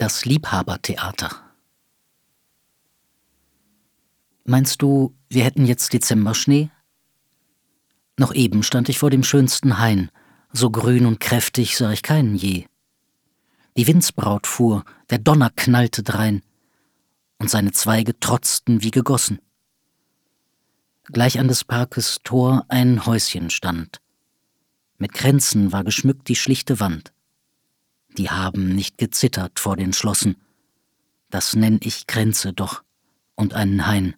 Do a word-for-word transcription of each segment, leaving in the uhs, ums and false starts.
Das Liebhabertheater. Meinst du, wir hätten jetzt Dezemberschnee? Noch eben stand ich vor dem schönsten Hain, so grün und kräftig sah ich keinen je. Die Windsbraut fuhr, der Donner knallte drein, und seine Zweige trotzten wie gegossen. Gleich an des Parkes Tor ein Häuschen stand. Mit Kränzen war geschmückt die schlichte Wand. Die haben nicht gezittert vor den Schlossen. Das nenn ich Kränze doch und einen Hain.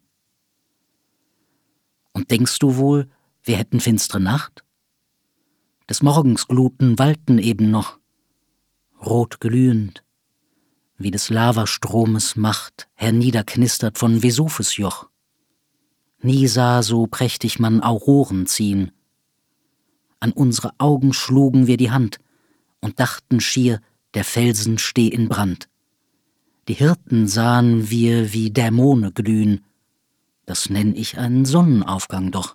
Und denkst du wohl, wir hätten finstre Nacht? Des Morgens Gluten walten eben noch, rot glühend, wie des Lavastromes Macht herniederknistert von Vesuvs Joch. Nie sah so prächtig man Auroren ziehen. An unsere Augen schlugen wir die Hand und dachten schier, der Felsen steh in Brand. Die Hirten sahen wir wie Dämone glühen, das nenn ich einen Sonnenaufgang doch.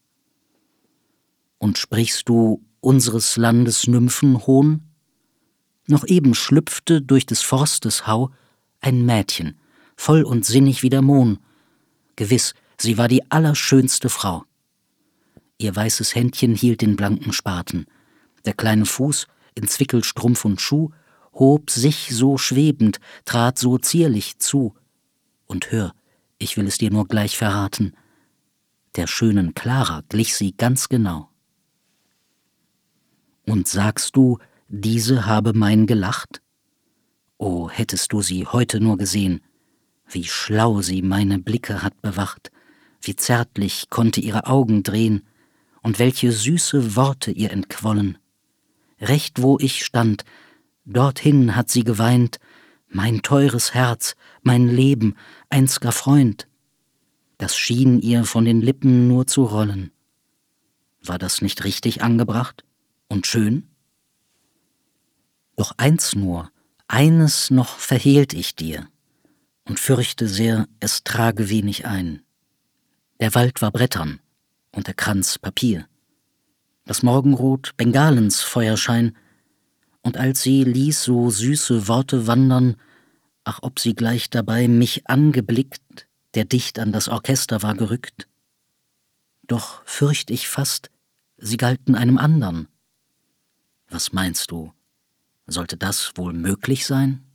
Und sprichst du unseres Landes Nymphenhohn? Noch eben schlüpfte durch des Forstes Hau ein Mädchen, voll und sinnig wie der Mohn. Gewiss, sie war die allerschönste Frau. Ihr weißes Händchen hielt den blanken Spaten. Der kleine Fuß, in Zwickelstrumpf und Schuh, hob sich so schwebend, trat so zierlich zu. Und hör, ich will es dir nur gleich verraten, der schönen Clara glich sie ganz genau. Und sagst du, diese habe mein gelacht? O, hättest du sie heute nur gesehen, wie schlau sie meine Blicke hat bewacht, wie zärtlich konnte ihre Augen drehen, und welche süße Worte ihr entquollen. Recht wo ich stand, dorthin hat sie geweint, mein teures Herz, mein Leben, einz'ger Freund. Das schien ihr von den Lippen nur zu rollen. War das nicht richtig angebracht und schön? Doch eins nur, eines noch verhehlt ich dir und fürchte sehr, es trage wenig ein. Der Wald war Brettern und der Kranz Papier, das Morgenrot Bengalens Feuerschein, und als sie ließ so süße Worte wandern, ach ob sie gleich dabei mich angeblickt, der dicht an das Orchester war gerückt. Doch fürcht ich fast, sie galten einem andern. Was meinst du, sollte das wohl möglich sein?